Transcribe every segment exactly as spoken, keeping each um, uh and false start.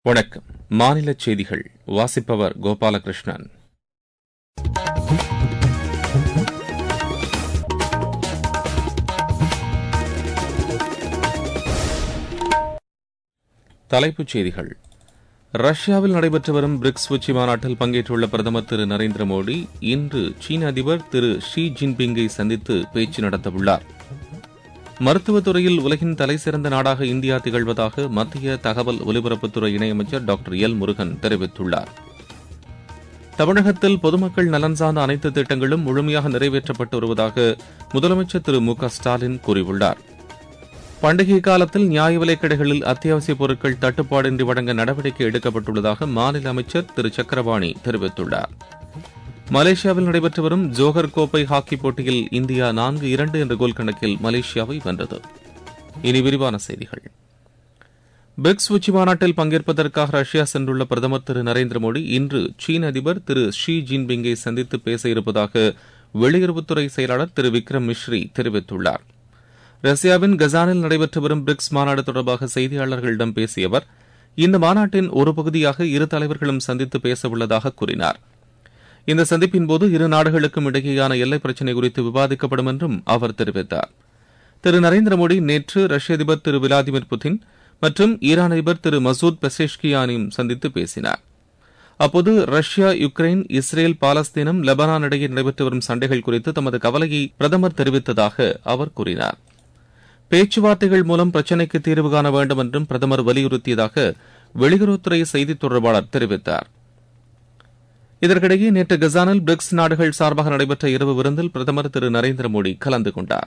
வணக்கம். மாநில செய்திகள் வாசிப்பவர் கோபாலகிருஷ்ணன். தலைப்புச் செய்திகள். ரஷ்யாவில் நடைபெற்று வரும் பிரிக்ஸ் உச்சி மாநாட்டில் பங்கேற்றுள்ள பிரதமர் திரு நரேந்திர மோடி இன்று சீன அதிபர் திரு ஷி ஜின்பிங்கை சந்தித்து பேச்சு நடத்தவுள்ளார். மருத்துவத்துறையில் உலகின் தலைசிறந்த நாடாக இந்தியா திகழ்வதாக மத்திய தகவல் ஒலிபரப்புத்துறை இணையமைச்சர் டாக்டர் எல் முருகன் தெரிவித்துள்ளார். தமிழகத்தில் பொதுமக்கள் நலன் சார்ந்த அனைத்து திட்டங்களும் முழுமையாக நிறைவேற்றப்பட்டு வருவதாக முதலமைச்சர் திரு மு க ஸ்டாலின் கூறியுள்ளார். பண்டிகை காலத்தில் நியாய விலைக் கடைகளில் அத்தியாவசியப் பொருட்கள் தட்டுப்பாடின்றி வழங்க நடவடிக்கை எடுக்கப்பட்டுள்ளதாக மாநில அமைச்சர் திரு சக்கரபாணி தெரிவித்துள்ளார். மலேசியாவில் நடைபெற்று வரும் ஜோஹர் கோப்பை ஹாக்கி போட்டியில் இந்தியா நான்கு இரண்டு என்ற கோல் கணக்கில் மலேசியாவை வென்றது. இனி விரிவான செய்திகள். பிரிக்ஸ் உச்சி மாநாட்டில் பங்கேற்பதற்காக ரஷ்யா சென்றுள்ள பிரதமர் திரு நரேந்திர மோடி இன்று சீன அதிபர் திரு ஷி ஜின்பிங்கை சந்தித்து பேச இருப்பதாக வெளியுறவுத்துறை செயலாளர் திரு விக்ரம் மிஸ்ரி தெரிவித்துள்ளார். ரஷ்யாவின் கசானில் நடைபெற்று வரும் பிரிக்ஸ் மாநாடு தொடர்பாக செய்தியாளர்களிடம் பேசிய அவர், இந்த மாநாட்டின் ஒரு பகுதியாக இரு தலைவர்களும் சந்தித்து பேசவுள்ளதாக கூறினார். இந்த சந்திப்பின்போது இரு நாடுகளுக்கும் இடையேயான எல்லைப் பிரச்சினை குறித்து விவாதிக்கப்படும் என்றும் அவர் தெரிவித்தார். திரு நரேந்திர மோடி நேற்று ரஷ்ய அதிபர் திரு விளாடிமிர் புட்டின் மற்றும் ஈரான் அதிபர் திரு மசூத் பெசெஷ்கியானையும் சந்தித்து பேசினார். அப்போது ரஷ்யா, யுக்ரைன், இஸ்ரேல், பாலஸ்தீனம், லெபனான் இடையே நடைபெற்று வரும் சண்டைகள் குறித்து தமது கவலையை பிரதமர் தெரிவித்ததாக அவர் கூறினார். பேச்சுவார்த்தைகள் மூலம் பிரச்சினைக்கு தீர்வு காண வேண்டும் என்றும் பிரதமர் வலியுறுத்தியதாக வெளியுறவுத்துறை செய்தித் தொடர்பாளர் தெரிவித்தார். இதற்கிடையே நேற்று கசானில் பிரிக்ஸ் நாடுகள் சார்பாக நடைபெற்ற இரவு விருந்தில் பிரதமர் திரு நரேந்திர மோடி கலந்து கொண்டார்.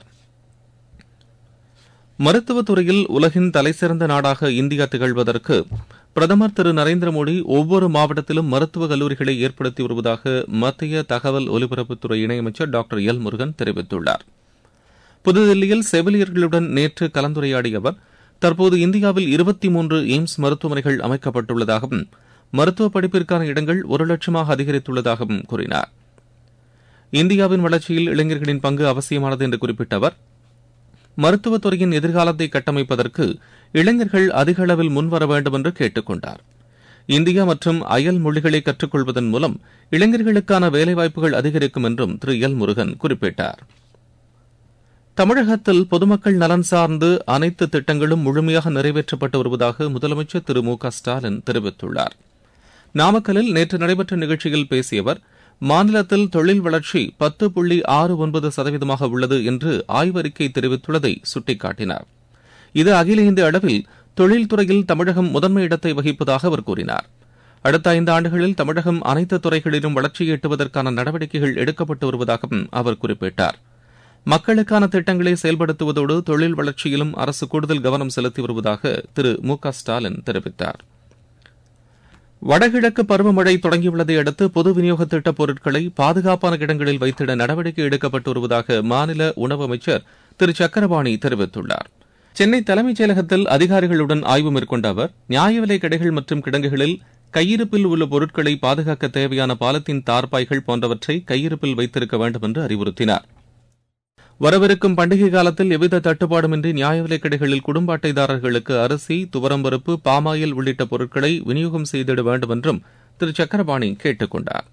மருத்துவத்துறையில் உலகின் தலைசிறந்த நாடாக இந்தியா திகழ்வதற்கு பிரதமர் திரு நரேந்திர மோடி ஒவ்வொரு மாவட்டத்திலும் மருத்துவக் கல்லூரிகளை ஏற்படுத்தி வருவதாக மத்திய தகவல் ஒலிபரப்புத்துறை இணையமைச்சர் டாக்டர் எல் முருகன் தெரிவித்துள்ளார். புதுதில்லியில் செவிலியர்களுடன் நேற்று கலந்துரையாடிய அவர், தற்போது இந்தியாவில் இருபத்தி மூன்று எய்ம்ஸ் மருத்துவமனைகள் அமைக்கப்பட்டுள்ளதாகவும் மருத்துவ படிப்பிற்கான இடங்கள் ஒரு லட்சமாக அதிகரித்துள்ளதாகவும் கூறினார். இந்தியாவின் வளர்ச்சியில் இளைஞர்களின் பங்கு அவசியமானது என்று குறிப்பிட்ட அவர், மருத்துவத்துறையின் எதிர்காலத்தை கட்டமைப்பதற்கு இளைஞர்கள் அதிக அளவில் முன்வர வேண்டும் என்று கேட்டுக் கொண்டார். இந்தியா மற்றும் அயல் மொழிகளை கற்றுக்கொள்வதன் மூலம் இளைஞர்களுக்கான வேலைவாய்ப்புகள் அதிகரிக்கும் என்றும் திரு எல் முருகன் குறிப்பிட்டார். தமிழகத்தில் பொதுமக்கள் நலன் சார்ந்து அனைத்து திட்டங்களும் முழுமையாக நிறைவேற்றப்பட்டு வருவதாக முதலமைச்சர் திரு மு க ஸ்டாலின் தெரிவித்துள்ளார். நாமக்கல்லில் நேற்று நடைபெற்ற நிகழ்ச்சியில் பேசிய அவர், மாநிலத்தில் தொழில் வளர்ச்சி பத்து புள்ளி ஆறு ஒன்பது சதவீதமாக உள்ளது என்று ஆய்வறிக்கை தெரிவித்துள்ளதை சுட்டிக்காட்டினார். இது அகில இந்திய அளவில் தொழில்துறையில் தமிழகம் முதன்மை இடத்தை வகிப்பதாக அவர் கூறினார். அடுத்த ஐந்து ஆண்டுகளில் தமிழகம் அனைத்து துறைகளிலும் வளர்ச்சியை எட்டுவதற்கான நடவடிக்கைகள் எடுக்கப்பட்டு வருவதாகவும் அவர் குறிப்பிட்டார். மக்களுக்கான திட்டங்களை செயல்படுத்துவதோடு தொழில் வளர்ச்சியிலும் அரசு கூடுதல் கவனம் செலுத்தி வருவதாக திரு மு க ஸ்டாலின் தெரிவித்தார். வடகிழக்கு பருவமழை தொடங்கியுள்ளதை அடுத்து பொது விநியோக திட்டப் பொருட்களை பாதுகாப்பான இடங்களில் வைத்திட நடவடிக்கை எடுக்கப்பட்டு வருவதாக மாநில உணவு அமைச்சர் திரு சக்கரபாணி தெரிவித்துள்ளார். சென்னை தலைமைச் செயலகத்தில் அதிகாரிகளுடன் ஆய்வு மேற்கொண்ட அவர், நியாய விலைக் கடைகள் மற்றும் கிடங்குகளில் கையிருப்பில் உள்ள பொருட்களை பாதுகாக்க தேவையான பாலித்தீன் தார்பாய்கள் போன்றவற்றை கையிருப்பில் வைத்திருக்க வேண்டும் என்று அறிவுறுத்தினார். வரவிருக்கும் பண்டிகை காலத்தில் எவ்வித தட்டுப்பாடுமின்றி நியாய விலைக் கடைகளில் குடும்ப அட்டைதாரர்களுக்கு அரிசி, துவரம்பருப்பு, பாமாயில் உள்ளிட்ட பொருட்களை விநியோகம் செய்திட வேண்டும் என்றும் திரு சக்கரபாணி கேட்டுக் கொண்டார்.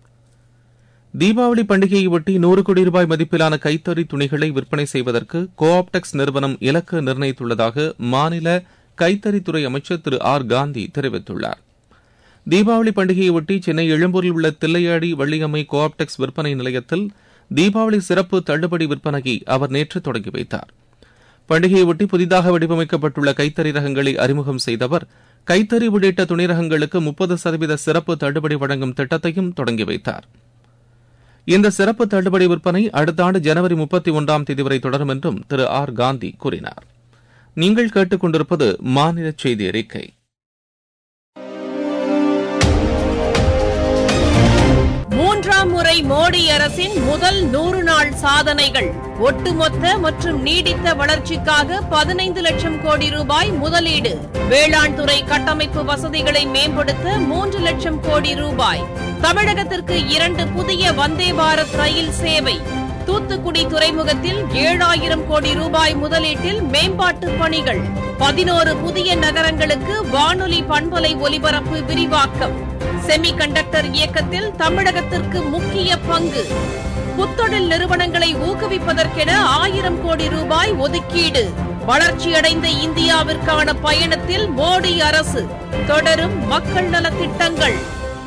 தீபாவளி பண்டிகையையொட்டி நூறு கோடி ரூபாய் மதிப்பிலான கைத்தறி துணிகளை விற்பனை செய்வதற்கு கோ ஆப்டெக்ஸ் நிறுவனம் இலக்கு நிர்ணயித்துள்ளதாக மாநில கைத்தறித்துறை அமைச்சர் திரு ஆர் காந்தி தெரிவித்துள்ளார். தீபாவளி பண்டிகையையொட்டி சென்னை எழும்பூரில் உள்ள தில்லையாடி வள்ளியம்மை கோ ஆப்டெக்ஸ் விற்பனை நிலையத்தில் தீபாவளி சிறப்பு தள்ளுபடி விற்பனையை அவர் நேற்று தொடங்கி வைத்தார். பண்டிகையொட்டி புதிதாக வடிவமைக்கப்பட்டுள்ள கைத்தறி ரகங்களை அறிமுகம் செய்த அவர், கைத்தறி உள்ளிட்ட துணி ரகங்களுக்கு முப்பது சதவீத சிறப்பு தள்ளுபடி வழங்கும் திட்டத்தையும் தொடங்கி வைத்தார். இந்த சிறப்பு தள்ளுபடி விற்பனை அடுத்த ஆண்டு ஜனவரி முப்பத்தி ஒன்றாம் தேதி வரை தொடரும் என்றும் திரு ஆர் காந்தி கூறினார். நீங்கள் கேட்டுக் கொண்டிருப்பது மாநில செய்தி அறிக்கை. மூன்றாம் முறை மோடி அரசின் முதல் நூறு நாள் சாதனைகள். ஒட்டுமொத்த மற்றும் நீடித்த வளர்ச்சிக்காக பதினைந்து லட்சம் கோடி ரூபாய் முதலீடு. வேளாண் துறை கட்டமைப்பு வசதிகளை மேம்படுத்த மூன்று லட்சம் கோடி ரூபாய். தமிழகத்திற்கு இரண்டு புதிய வந்தே பாரத் ரயில் சேவை. தூத்துக்குடி துறைமுகத்தில் ஏழாயிரம் கோடி ரூபாய் முதலீட்டில் மேம்பாட்டு பணிகள். பதினோரு புதிய நகரங்களுக்கு வானொலி பண்பலை ஒலிபரப்பு விரிவாக்கம். செமி கண்டக்டர் இயக்கத்தில் தமிழகத்திற்கு முக்கிய பங்கு. புத்தொழில் நிறுவனங்களை ஊக்குவிப்பதற்கென ஆயிரம் கோடி ரூபாய் ஒதுக்கீடு. வளர்ச்சியடைந்த இந்தியாவிற்கான பயணத்தில் மோடி அரசு. தொடரும் மக்கள் நலத்திட்டங்கள்.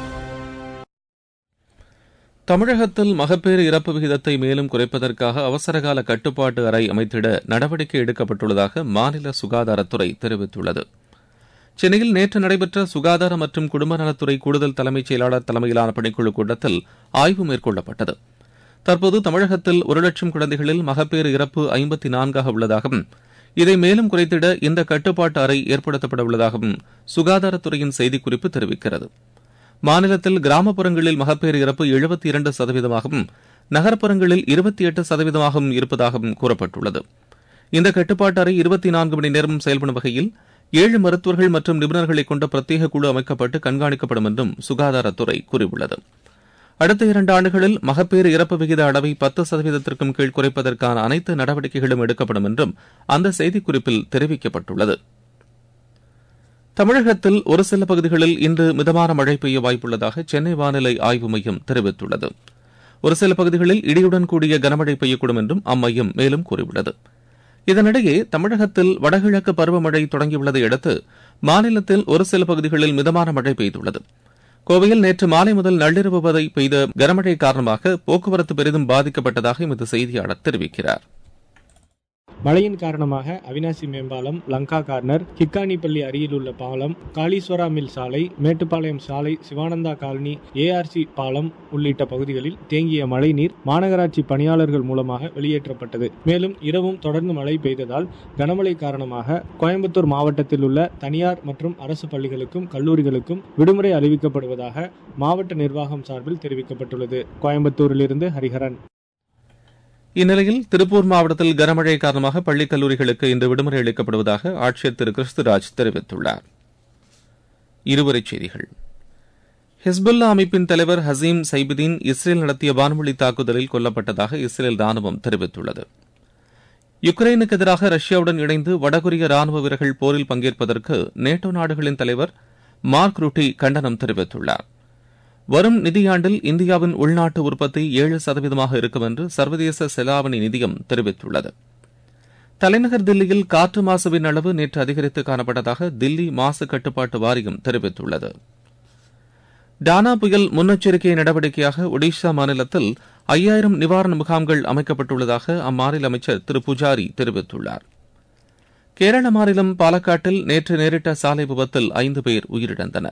தமிழகத்தில் மகப்பேறு இறப்பு விகிதத்தை மேலும் குறைப்பதற்காக அவசரகால கட்டுப்பாட்டு அறை அமைத்திட நடவடிக்கை எடுக்கப்பட்டுள்ளதாக மாநில சுகாதாரத்துறை தெரிவித்துள்ளது. சென்னையில் நேற்று நடைபெற்ற சுகாதார மற்றும் குடும்ப நலத்துறை கூடுதல் தலைமைச் செயலாளர் தலைமையிலான பணிக்குழு கூட்டத்தில் ஆய்வு மேற்கொள்ளப்பட்டது. தற்போது தமிழகத்தில் ஒரு லட்சம் குழந்தைகளில் மகப்பேறு இறப்பு ஐம்பத்தி நான்காக உள்ளதாகவும் இதை மேலும் குறைத்திட இந்த கட்டுப்பாட்டு அறை ஏற்படுத்தப்பட உள்ளதாகவும் சுகாதாரத்துறையின் செய்திக்குறிப்பு தெரிவிக்கிறது. மாநிலத்தில் கிராமப்புறங்களில் மகப்பேறு இறப்பு எழுபத்தி இரண்டு சதவீதமாகவும் நகர்ப்புறங்களில் இருபத்தி எட்டு சதவீதமாகவும் இருப்பதாகவும் கூறப்பட்டுள்ளது. இந்த கட்டுப்பாட்டு அறை இருபத்தி நான்கு மணி நேரமும் செயல்படும் வகையில் ஏழு மருத்துவர்கள் மற்றும் நிபுணர்களை கொண்ட பிரத்யேக குழு அமைக்கப்பட்டு கண்காணிக்கப்படும் என்றும் சுகாதாரத்துறை கூறியுள்ளது. அடுத்த இரண்டு ஆண்டுகளில் மகப்பேறு இறப்பு விகித அளவை பத்து சதவீதத்திற்கும் கீழ் குறைப்பதற்கான அனைத்து நடவடிக்கைகளும் எடுக்கப்படும் என்றும் அந்த செய்திக்குறிப்பில் தெரிவிக்கப்பட்டுள்ளது. தமிழகத்தில் ஒரு சில பகுதிகளில் இன்று மிதமான மழை பெய்ய வாய்ப்புள்ளதாக சென்னை வானிலை ஆய்வு மையம் தெரிவித்துள்ளது. ஒரு சில பகுதிகளில் இடியுடன் கூடிய கனமழை பெய்யக்கூடும் என்றும் அம்மையம் மேலும் கூறியுள்ளது. இதனிடையே தமிழகத்தில் வடகிழக்கு பருவமழை தொடங்கியுள்ளதை அடுத்து மாநிலத்தில் ஒரு சில பகுதிகளில் மிதமான மழை பெய்துள்ளது. கோவையில் நேற்று மாலை முதல் நள்ளிரவு வரை பெய்த கனமழை காரணமாக போக்குவரத்து பெரிதும் பாதிக்கப்பட்டதாக எமது செய்தியாளர் தெரிவிக்கிறார். மழையின் காரணமாக அவினாசி மேம்பாலம், லங்கா கார்னர், கிக்கானிப்பள்ளி அருகில் உள்ள பாலம், காளீஸ்வரா மில் சாலை, மேட்டுப்பாளையம் சாலை, சிவானந்தா காலனி, ஏஆர்சி பாலம் உள்ளிட்ட பகுதிகளில் தேங்கிய மழைநீர் மாநகராட்சி பணியாளர்கள் மூலமாக வெளியேற்றப்பட்டது. மேலும் இரவும் தொடர்ந்து மழை பெய்ததால் கனமழை காரணமாக கோயம்புத்தூர் மாவட்டத்தில் உள்ள தனியார் மற்றும் அரசு பள்ளிகளுக்கும் கல்லூரிகளுக்கும் விடுமுறை அறிவிக்கப்படுவதாக மாவட்ட நிர்வாகம் சார்பில் தெரிவிக்கப்பட்டுள்ளது. கோயம்புத்தூரிலிருந்து ஹரிஹரன். இந்நிலையில் திருப்பூர் மாவட்டத்தில் கனமழை காரணமாக பள்ளிக் கல்லூரிகளுக்கு இன்று விடுமுறை அளிக்கப்படுவதாக ஆட்சியர் திரு கிறிஸ்துராஜ் தெரிவித்துள்ளார். இருவரிச் செய்திகள். ஹிஸ்புல்லா அமைப்பின் தலைவர் ஹசீம் சைபுதீன் இஸ்ரேல் நடத்திய வான்வழி தாக்குதலில் கொல்லப்பட்டதாக இஸ்ரேல் ராணுவம் தெரிவித்துள்ளது. யுக்ரைனுக்கு எதிராக ரஷ்யாவுடன் இணைந்து வடகொரிய ராணுவ வீரர்கள் போரில் பங்கேற்பதற்கு நேட்டோ நாடுகளின் தலைவர் மார்க் ரூட்டி கண்டனம் தெரிவித்துள்ளார். வரும் நிதியாண்டில் இந்தியாவின் உள்நாட்டு உற்பத்தி ஏழு சதவீதமாக இருக்கும் என்று சர்வதேச செலாவணி நிதியம் தெரிவித்துள்ளது. தலைநகர் தில்லியில் காற்று மாசுவின் அளவு நேற்று அதிகரித்து காணப்பட்டதாக தில்லி மாசு கட்டுப்பாட்டு வாரியம் தெரிவித்துள்ளது. டானா புயல் முன்னெச்சரிக்கை நடவடிக்கையாக ஒடிஷா மாநிலத்தில் ஐயாயிரம் நிவாரண முகாம்கள் அமைக்கப்பட்டுள்ளதாக அம்மாநில அமைச்சர் திரு புஜாரி தெரிவித்துள்ளார். கேரள மாநிலம் பாலக்காட்டில் நேற்று நேரிட்ட சாலை விபத்தில் ஐந்து பேர் உயிரிழந்தனர்.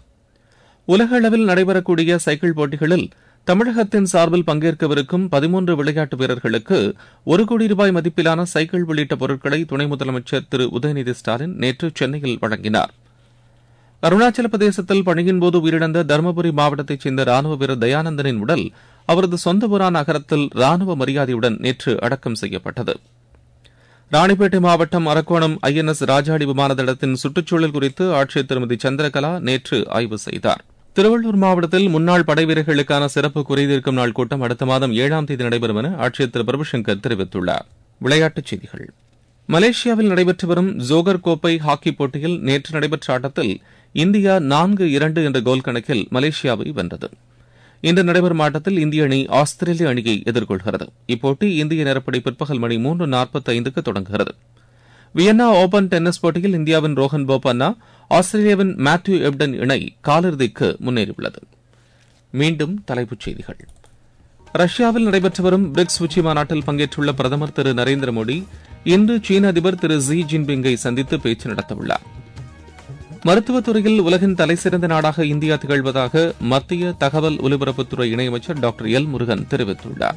உலக அளவில் நடைபெறக்கூடிய சைக்கிள் போட்டிகளில் தமிழகத்தின் சார்பில் பங்கேற்கவிருக்கும் பதிமூன்று விளையாட்டு வீரர்களுக்கு ஒரு கோடி ரூபாய் மதிப்பிலான சைக்கிள் உள்ளிட்ட பொருட்களை துணை முதலமைச்சர் திரு உதயநிதி ஸ்டாலின் நேற்று சென்னையில் வழங்கினார். அருணாச்சல பிரதேசத்தில் பணியின்போது உயிரிழந்த தருமபுரி மாவட்டத்தைச் சேர்ந்த ராணுவ வீரர் தயானந்தனின் உடல் அவரது சொந்த ஊரான அகரத்தில் ராணுவ மரியாதையுடன் நேற்று அடக்கம் செய்யப்பட்டது. ராணிப்பேட்டை மாவட்டம் அரக்கோணம் ஐ என் எஸ் ராஜாடி விமான தளத்தின் சுற்றுச்சூழல் குறித்து ஆட்சியர் திருமதி சந்திரகலா நேற்று ஆய்வு செய்தார். திருவள்ளூர் மாவட்டத்தில் முன்னாள் படைவீரர்களுக்கான சிறப்பு குறைதீர்க்கும் நாள் கூட்டம் அடுத்த மாதம் ஏழாம் தேதி நடைபெறும் என ஆட்சியர் திரு பிரபுசங்கர் தெரிவித்துள்ளார். விளையாட்டுச் செய்திகள். மலேசியாவில் நடைபெற்று வரும் ஜோகர் கோப்பை ஹாக்கி போட்டியில் நேற்று நடைபெற்ற ஆட்டத்தில் இந்தியா நான்கு இரண்டு என்ற கோல் கணக்கில் மலேசியாவை வென்றது. இன்று நடைபெறும் ஆட்டத்தில் இந்திய அணி ஆஸ்திரேலிய அணியை எதிர்கொள்கிறது. இப்போட்டி இந்திய நேரப்படி பிற்பகல் மணி மூன்று நாற்பத்தி ஐந்துக்கு தொடங்குகிறது. வியன்னா ஓபன் டென்னிஸ் போட்டியில் இந்தியாவின் ரோஹன் போபண்ணா ஆஸ்திரேலியாவின் மேத்யூ எப்டன் இணை காலிறுதிக்கு முன்னேறியுள்ளது. மீண்டும் தலைப்புச் செய்திகள். ரஷ்யாவில் நடைபெற்று வரும் பிரிக்ஸ் உச்சி மாநாட்டில் பங்கேற்றுள்ள பிரதமர் திரு நரேந்திர மோடி இன்று சீன அதிபர் திரு ஜி ஜின்பிங்கை சந்தித்து பேச்சு நடத்தவுள்ளார். மருத்துவத்துறையில் உலகின் தலைசிறந்த நாடாக இந்தியா திகழ்வதாக மத்திய தகவல் ஒலிபரப்புத்துறை இணையமைச்சர் டாக்டர் எல் முருகன் தெரிவித்துள்ளார்.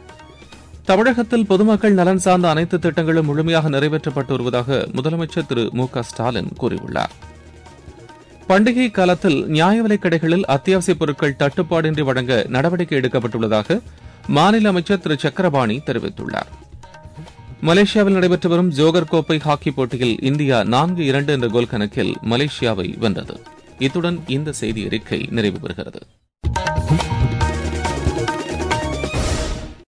தமிழகத்தில் பொதுமக்கள் நலன் சார்ந்த அனைத்து திட்டங்களும் முழுமையாக நிறைவேற்றப்பட்டு வருவதாக முதலமைச்சர் திரு மு க ஸ்டாலின் கூறியுள்ளார். பண்டிகை காலத்தில் நியாய விலைக் கடைகளில் அத்தியாவசியப் பொருட்கள் தட்டுப்பாடின்றி வழங்க நடவடிக்கை எடுக்கப்பட்டுள்ளதாக மாநில அமைச்சர் திரு சக்கரபாணி தெரிவித்துள்ளார். மலேசியாவில் நடைபெற்று வரும் ஜோகர் கோப்பை ஹாக்கி போட்டியில் இந்தியா நான்கு இரண்டு என்ற கோல் கணக்கில் மலேசியாவை வென்றது. இத்துடன் இந்த செய்தி அறிக்கை நிறைவு பெறுகிறது.